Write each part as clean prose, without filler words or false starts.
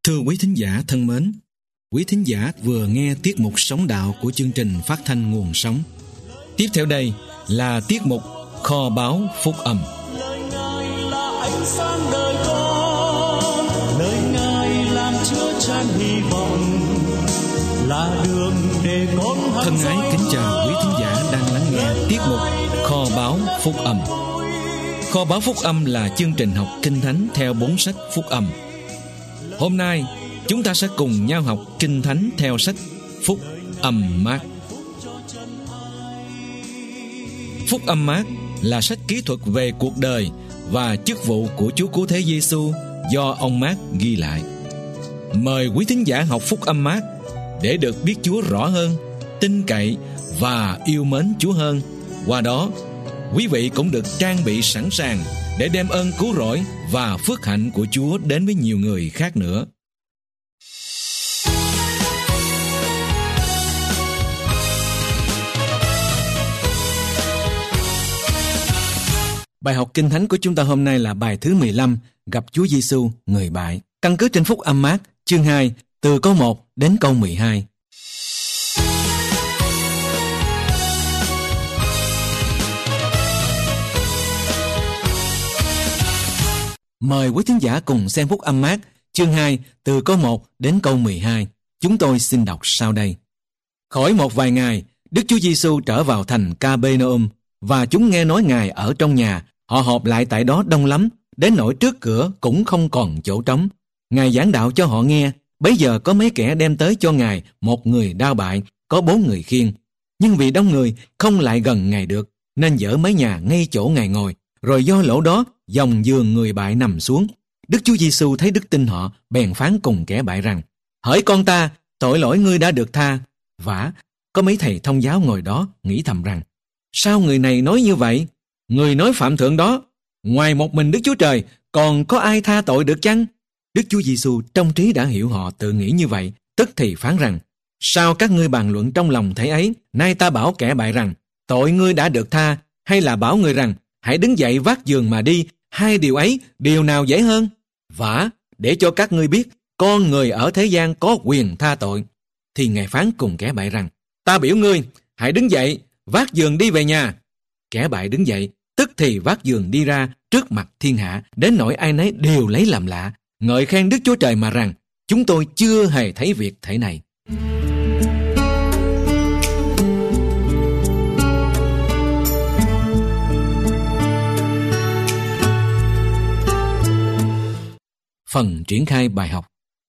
Thưa quý thính giả thân mến, quý thính giả vừa nghe tiết mục Sống Đạo của chương trình phát thanh Nguồn Sống. Tiếp theo đây là tiết mục Kho báu Phúc Âm. Lời Ngài là ánh sáng đời con, lời Ngài làm chứa chan hy vọng, là đường để con thân ái kính chào quý thính giả đang lắng nghe tiết mục Kho báu Phúc Âm. Kho báu Phúc Âm là chương trình học Kinh Thánh theo 4 sách Phúc Âm. Hôm nay chúng ta sẽ cùng nhau học Kinh Thánh theo sách Phúc Âm Mác. Phúc Âm Mác là sách kỹ thuật về cuộc đời và chức vụ của Chúa Cứu Thế Giêsu do ông Mác ghi lại. Mời quý thính giả học Phúc Âm Mác để được biết Chúa rõ hơn, tin cậy và yêu mến Chúa hơn. Qua đó, quý vị cũng được trang bị sẵn sàng để đem ơn cứu rỗi và phước hạnh của Chúa đến với nhiều người khác nữa. Bài học Kinh Thánh của chúng ta hôm nay là bài thứ 15, gặp Chúa Giêsu người bại. Căn cứ trên Phúc Âm Mác, chương 2, từ câu 1 đến câu 12. Mời quý thính giả cùng xem Phúc Âm Mác, chương 2, từ câu 1 đến câu 12. Chúng tôi xin đọc sau đây. Khỏi một vài ngày, Đức Chúa Giêsu trở vào thành Ca-bê-nê-um, và chúng nghe nói Ngài ở trong nhà. Họ họp lại tại đó đông lắm, đến nỗi trước cửa cũng không còn chỗ trống. Ngài giảng đạo cho họ nghe. Bấy giờ có mấy kẻ đem tới cho Ngài một người đao bại, có 4 người khiêng. Nhưng vì đông người không lại gần Ngài được, nên dỡ mái nhà ngay chỗ Ngài ngồi, rồi do lỗ đó dòng giường người bại nằm xuống. Đức Chúa Giêsu thấy đức tin họ, bèn phán cùng kẻ bại rằng: Hỡi con ta, tội lỗi ngươi đã được tha. Vả, có mấy thầy thông giáo ngồi đó nghĩ thầm rằng: Sao người này nói như vậy? Người nói phạm thượng đó, ngoài một mình Đức Chúa Trời, còn có ai tha tội được chăng? Đức Chúa Giêsu trong trí đã hiểu họ tự nghĩ như vậy, tức thì phán rằng: Sao các ngươi bàn luận trong lòng thế ấy? Nay ta bảo kẻ bại rằng: Tội ngươi đã được tha, hay là bảo người rằng: Hãy đứng dậy vác giường mà đi? Hai điều ấy, điều nào dễ hơn? Vả, để cho các ngươi biết, con người ở thế gian có quyền tha tội. Thì Ngài phán cùng kẻ bại rằng: Ta biểu ngươi, hãy đứng dậy, vác giường đi về nhà. Kẻ bại đứng dậy, tức thì vác giường đi ra trước mặt thiên hạ, đến nỗi ai nấy đều lấy làm lạ, ngợi khen Đức Chúa Trời mà rằng: Chúng tôi chưa hề thấy việc thể này. Phần triển khai bài học.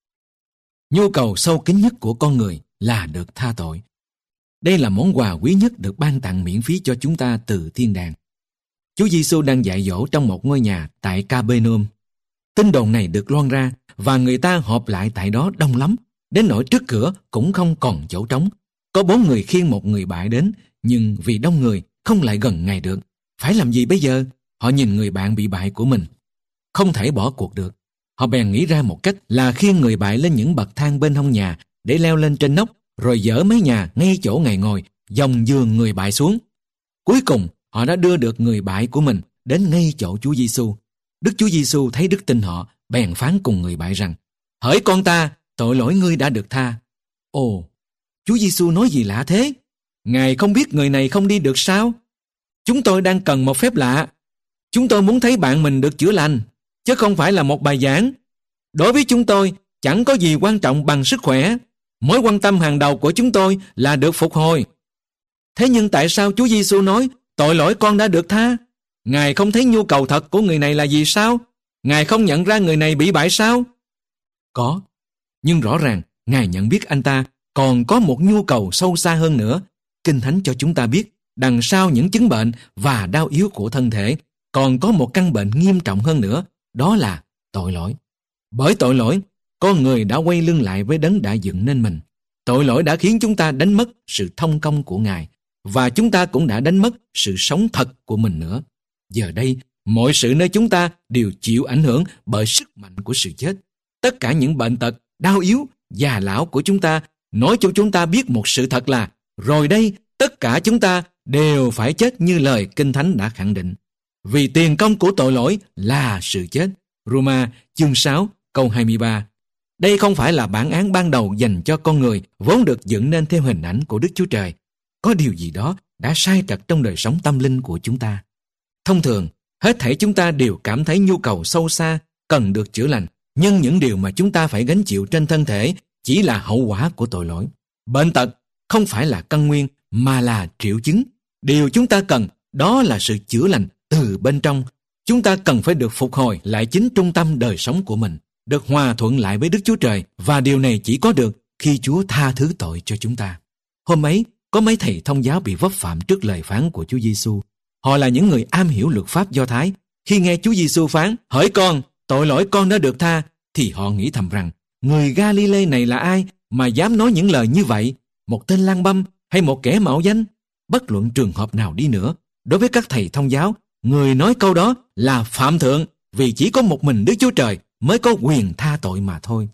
Nhu cầu sâu kín nhất của con người là được tha tội. Đây là món quà quý nhất được ban tặng miễn phí cho chúng ta từ thiên đàng. Chúa Giêsu đang dạy dỗ trong một ngôi nhà tại Ca-bê-nê-um. Tin đồn này được loan ra và người ta họp lại tại đó đông lắm, đến nỗi trước cửa cũng không còn chỗ trống. Có 4 người khiêng một người bại đến, nhưng vì đông người không lại gần Ngài được. Phải làm gì bây giờ? Họ nhìn người bạn bị bại của mình, không thể bỏ cuộc được. Họ bèn nghĩ ra một cách là khiêng người bại lên những bậc thang bên hông nhà để leo lên trên nóc, rồi dỡ mái nhà ngay chỗ Ngài ngồi, dòng giường người bại xuống. Cuối cùng, họ đã đưa được người bại của mình đến ngay chỗ Chúa Giêsu. Đức Chúa Giêsu thấy đức tin họ, bèn phán cùng người bại rằng: Hỡi con ta, tội lỗi ngươi đã được tha. Ồ, Chúa Giêsu nói gì lạ thế? Ngài không biết người này không đi được sao? Chúng tôi đang cần một phép lạ. Chúng tôi muốn thấy bạn mình được chữa lành, chứ không phải là một bài giảng. Đối với chúng tôi, chẳng có gì quan trọng bằng sức khỏe. Mối quan tâm hàng đầu của chúng tôi là được phục hồi. Thế nhưng tại sao Chúa Giêsu nói tội lỗi con đã được tha? Ngài không thấy nhu cầu thật của người này là gì sao? Ngài không nhận ra người này bị bại sao? Có, nhưng rõ ràng Ngài nhận biết anh ta còn có một nhu cầu sâu xa hơn nữa. Kinh Thánh cho chúng ta biết, đằng sau những chứng bệnh và đau yếu của thân thể, còn có một căn bệnh nghiêm trọng hơn nữa, đó là tội lỗi. Bởi tội lỗi, con người đã quay lưng lại với đấng đã dựng nên mình. Tội lỗi đã khiến chúng ta đánh mất sự thông công của Ngài, và chúng ta cũng đã đánh mất sự sống thật của mình nữa. Giờ đây, mọi sự nơi chúng ta đều chịu ảnh hưởng bởi sức mạnh của sự chết. Tất cả những bệnh tật, đau yếu, già lão của chúng ta nói cho chúng ta biết một sự thật là rồi đây, tất cả chúng ta đều phải chết như lời Kinh Thánh đã khẳng định. Vì tiền công của tội lỗi là sự chết. Roma chương 6 câu 23. Đây không phải là bản án ban đầu dành cho con người vốn được dựng nên theo hình ảnh của Đức Chúa Trời. Có điều gì đó đã sai trật trong đời sống tâm linh của chúng ta. Thông thường, hết thảy chúng ta đều cảm thấy nhu cầu sâu xa cần được chữa lành, nhưng những điều mà chúng ta phải gánh chịu trên thân thể chỉ là hậu quả của tội lỗi. Bệnh tật không phải là căn nguyên mà là triệu chứng. Điều chúng ta cần đó là sự chữa lành từ bên trong. Chúng ta cần phải được phục hồi lại chính trung tâm đời sống của mình, được hòa thuận lại với Đức Chúa Trời, và điều này chỉ có được khi Chúa tha thứ tội cho chúng ta. Hôm ấy, có mấy thầy thông giáo bị vấp phạm trước lời phán của Chúa Giêsu. Họ là những người am hiểu luật pháp Do Thái. Khi nghe Chúa Giêsu phán, hỡi con, tội lỗi con đã được tha, thì họ nghĩ thầm rằng, người Ga-li-lê này là ai mà dám nói những lời như vậy? Một tên lang băm hay một kẻ mạo danh? Bất luận trường hợp nào đi nữa, đối với các thầy thông giáo, người nói câu đó là phạm thượng, vì chỉ có một mình Đức Chúa Trời mới có quyền tha tội mà thôi.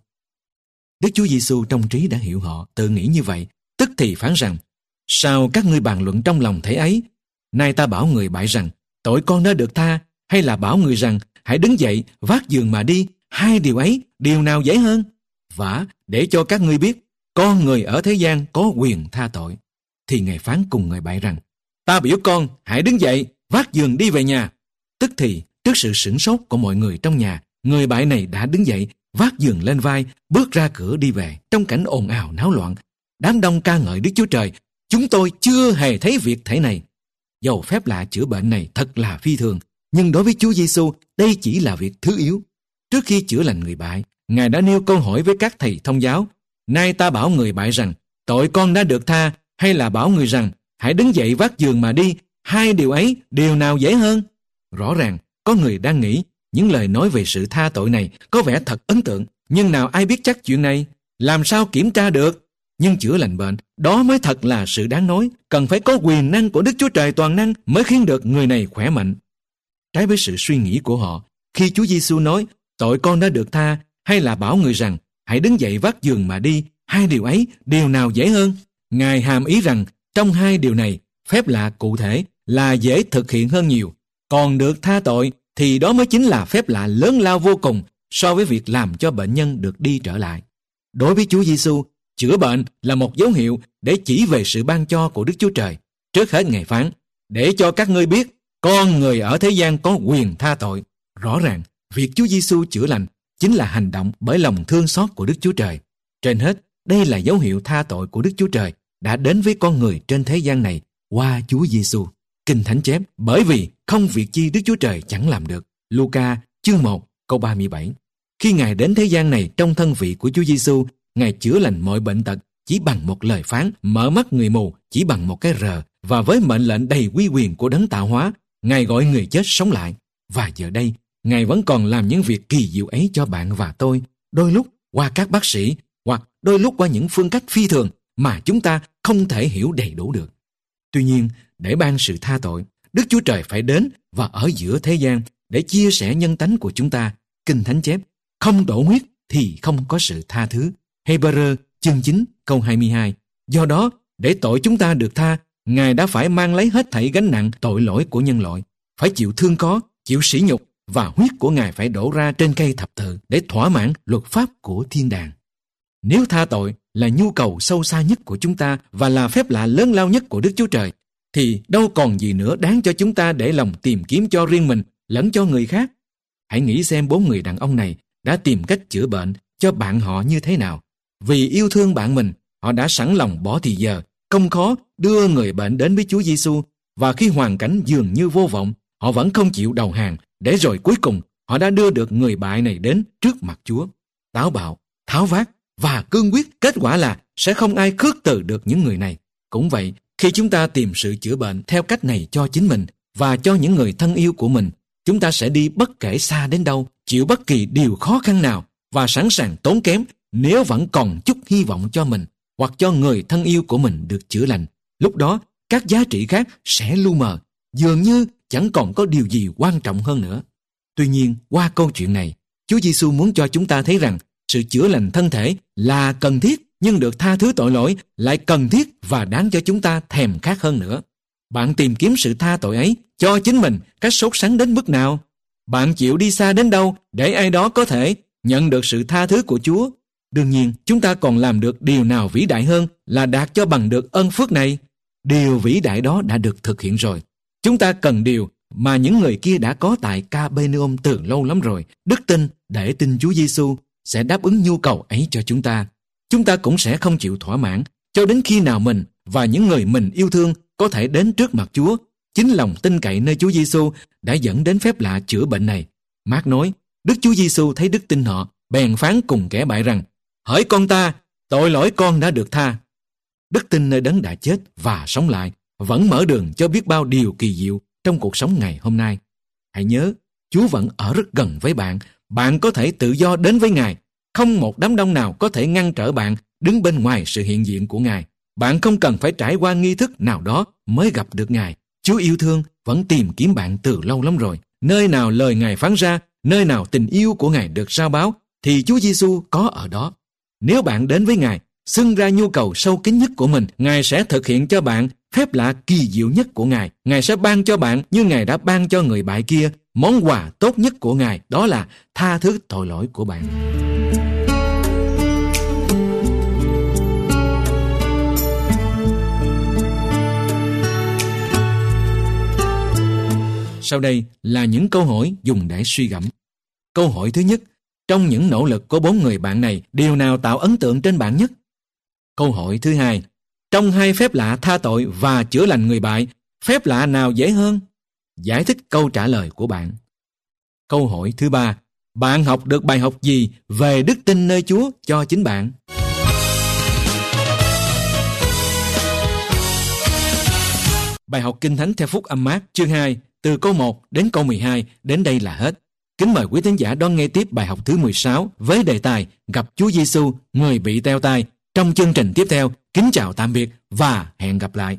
Đức Chúa Giêsu trong trí đã hiểu họ tự nghĩ như vậy, tức thì phán rằng, sao các ngươi bàn luận trong lòng thế ấy? Nay ta bảo người bại rằng, tội con đã được tha, hay là bảo người rằng, hãy đứng dậy, vác giường mà đi, hai điều ấy, điều nào dễ hơn? Vả, để cho các ngươi biết, con người ở thế gian có quyền tha tội. Thì Ngài phán cùng người bại rằng, ta biểu con, hãy đứng dậy, vác giường đi về nhà. Tức thì, trước sự sửng sốt của mọi người trong nhà, người bại này đã đứng dậy, vác giường lên vai, bước ra cửa đi về. Trong cảnh ồn ào náo loạn, đám đông ca ngợi Đức Chúa Trời, chúng tôi chưa hề thấy việc thể này. Dầu phép lạ chữa bệnh này thật là phi thường, nhưng đối với Chúa Giêsu, đây chỉ là việc thứ yếu. Trước khi chữa lành người bại, Ngài đã nêu câu hỏi với các thầy thông giáo, nay ta bảo người bại rằng, tội con đã được tha, hay là bảo người rằng, hãy đứng dậy vác giường mà đi, hai điều ấy, điều nào dễ hơn? Rõ ràng, có người đang nghĩ, những lời nói về sự tha tội này có vẻ thật ấn tượng, nhưng nào ai biết chắc chuyện này? Làm sao kiểm tra được? Nhưng chữa lành bệnh, đó mới thật là sự đáng nói, cần phải có quyền năng của Đức Chúa Trời toàn năng mới khiến được người này khỏe mạnh. Trái với sự suy nghĩ của họ, khi Chúa Giêsu nói, tội con đã được tha, hay là bảo người rằng, hãy đứng dậy vác giường mà đi, hai điều ấy, điều nào dễ hơn? Ngài hàm ý rằng, trong hai điều này, phép lạ cụ thể là dễ thực hiện hơn nhiều, còn được tha tội thì đó mới chính là phép lạ lớn lao vô cùng so với việc làm cho bệnh nhân được đi trở lại. Đối với Chúa Giêsu, chữa bệnh là một dấu hiệu để chỉ về sự ban cho của Đức Chúa Trời. Trước hết Ngài phán, để cho các ngươi biết, con người ở thế gian có quyền tha tội. Rõ ràng, việc Chúa Giêsu chữa lành chính là hành động bởi lòng thương xót của Đức Chúa Trời. Trên hết, đây là dấu hiệu tha tội của Đức Chúa Trời đã đến với con người trên thế gian này qua Chúa Giêsu. Kinh Thánh chép, bởi vì không việc chi Đức Chúa Trời chẳng làm được. Luca chương 1 câu 37. Khi Ngài đến thế gian này trong thân vị của Chúa Giêsu, Ngài chữa lành mọi bệnh tật chỉ bằng một lời phán, mở mắt người mù chỉ bằng một cái rờ, và với mệnh lệnh đầy uy quyền của Đấng tạo hóa, Ngài gọi người chết sống lại. Và giờ đây, Ngài vẫn còn làm những việc kỳ diệu ấy cho bạn và tôi, đôi lúc qua các bác sĩ, hoặc đôi lúc qua những phương cách phi thường mà chúng ta không thể hiểu đầy đủ được. Tuy nhiên, để ban sự tha tội, Đức Chúa Trời phải đến và ở giữa thế gian để chia sẻ nhân tánh của chúng ta. Kinh Thánh chép, không đổ huyết thì không có sự tha thứ. Hebrew chương 9 câu 22. Do đó, để tội chúng ta được tha, Ngài đã phải mang lấy hết thảy gánh nặng tội lỗi của nhân loại, phải chịu thương có, chịu sỉ nhục, và huyết của Ngài phải đổ ra trên cây thập tự để thỏa mãn luật pháp của thiên đàng. Nếu tha tội là nhu cầu sâu xa nhất của chúng ta và là phép lạ lớn lao nhất của Đức Chúa Trời, thì đâu còn gì nữa đáng cho chúng ta để lòng tìm kiếm cho riêng mình lẫn cho người khác. Hãy nghĩ xem 4 người đàn ông này đã tìm cách chữa bệnh cho bạn họ như thế nào. Vì yêu thương bạn mình, họ đã sẵn lòng bỏ thì giờ, không khó đưa người bệnh đến với Chúa Giêsu, và khi hoàn cảnh dường như vô vọng, họ vẫn không chịu đầu hàng, để rồi cuối cùng họ đã đưa được người bại này đến trước mặt Chúa. Táo bạo, tháo vát và cương quyết, kết quả là sẽ không ai khước từ được những người này. Cũng vậy, khi chúng ta tìm sự chữa bệnh theo cách này cho chính mình và cho những người thân yêu của mình, chúng ta sẽ đi bất kể xa đến đâu, chịu bất kỳ điều khó khăn nào và sẵn sàng tốn kém nếu vẫn còn chút hy vọng cho mình hoặc cho người thân yêu của mình được chữa lành. Lúc đó, các giá trị khác sẽ lu mờ, dường như chẳng còn có điều gì quan trọng hơn nữa. Tuy nhiên, qua câu chuyện này, Chúa Giêsu muốn cho chúng ta thấy rằng sự chữa lành thân thể là cần thiết, nhưng được tha thứ tội lỗi lại cần thiết và đáng cho chúng ta thèm khát hơn nữa. Bạn tìm kiếm sự tha tội ấy cho chính mình cách sốt sắng đến mức nào? Bạn chịu đi xa đến đâu để ai đó có thể nhận được sự tha thứ của Chúa? Đương nhiên, chúng ta còn làm được điều nào vĩ đại hơn là đạt cho bằng được ân phước này. Điều vĩ đại đó đã được thực hiện rồi. Chúng ta cần điều mà những người kia đã có tại Ca-bê-nê-ôm từ lâu lắm rồi. Đức tin để tin Chúa Giêsu sẽ đáp ứng nhu cầu ấy cho chúng ta. Chúng ta cũng sẽ không chịu thỏa mãn cho đến khi nào mình và những người mình yêu thương có thể đến trước mặt Chúa. Chính lòng tin cậy nơi Chúa Giêsu đã dẫn đến phép lạ chữa bệnh này. Mác nói, Đức Chúa Giêsu thấy đức tin họ, bèn phán cùng kẻ bại rằng: hỡi con ta, tội lỗi con đã được tha. Đức tin nơi Đấng đã chết và sống lại vẫn mở đường cho biết bao điều kỳ diệu trong cuộc sống ngày hôm nay. Hãy nhớ, Chúa vẫn ở rất gần với bạn. Bạn có thể tự do đến với Ngài. Không một đám đông nào có thể ngăn trở bạn đứng bên ngoài sự hiện diện của Ngài. Bạn không cần phải trải qua nghi thức nào đó mới gặp được Ngài. Chúa yêu thương vẫn tìm kiếm bạn từ lâu lắm rồi. Nơi nào lời Ngài phán ra, nơi nào tình yêu của Ngài được rao báo, thì Chúa Giêsu có ở đó. Nếu bạn đến với Ngài, xưng ra nhu cầu sâu kín nhất của mình, Ngài sẽ thực hiện cho bạn phép lạ kỳ diệu nhất của Ngài. Ngài sẽ ban cho bạn như Ngài đã ban cho người bại kia, món quà tốt nhất của Ngài, đó là tha thứ tội lỗi của bạn. Sau đây là những câu hỏi dùng để suy gẫm. Câu hỏi thứ nhất, trong những nỗ lực của 4 người bạn này, điều nào tạo ấn tượng trên bạn nhất? Câu hỏi thứ hai, trong 2 phép lạ tha tội và chữa lành người bại, phép lạ nào dễ hơn? Giải thích câu trả lời của bạn. Câu hỏi thứ ba, bạn học được bài học gì về đức tin nơi Chúa cho chính bạn? Bài học Kinh Thánh theo Phúc Âm Mác chương 2 từ câu 1 đến câu 12 đến đây là hết. Kính mời quý thính giả đón nghe tiếp bài học thứ 16 với đề tài Gặp Chúa Giêsu, người bị teo tai. Trong chương trình tiếp theo, kính chào tạm biệt và hẹn gặp lại.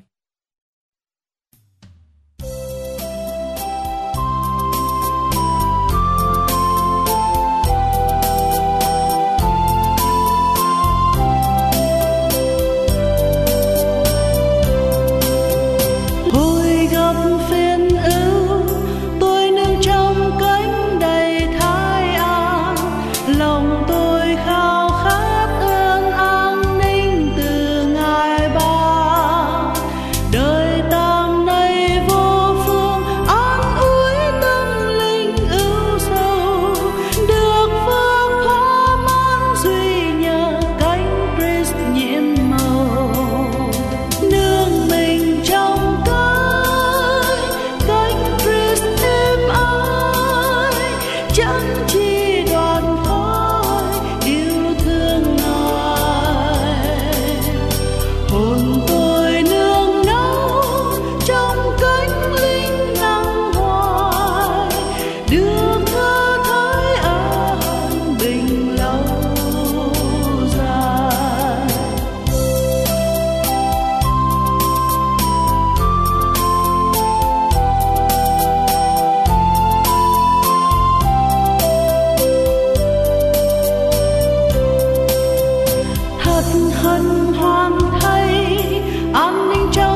hân hoan thay an ninh trong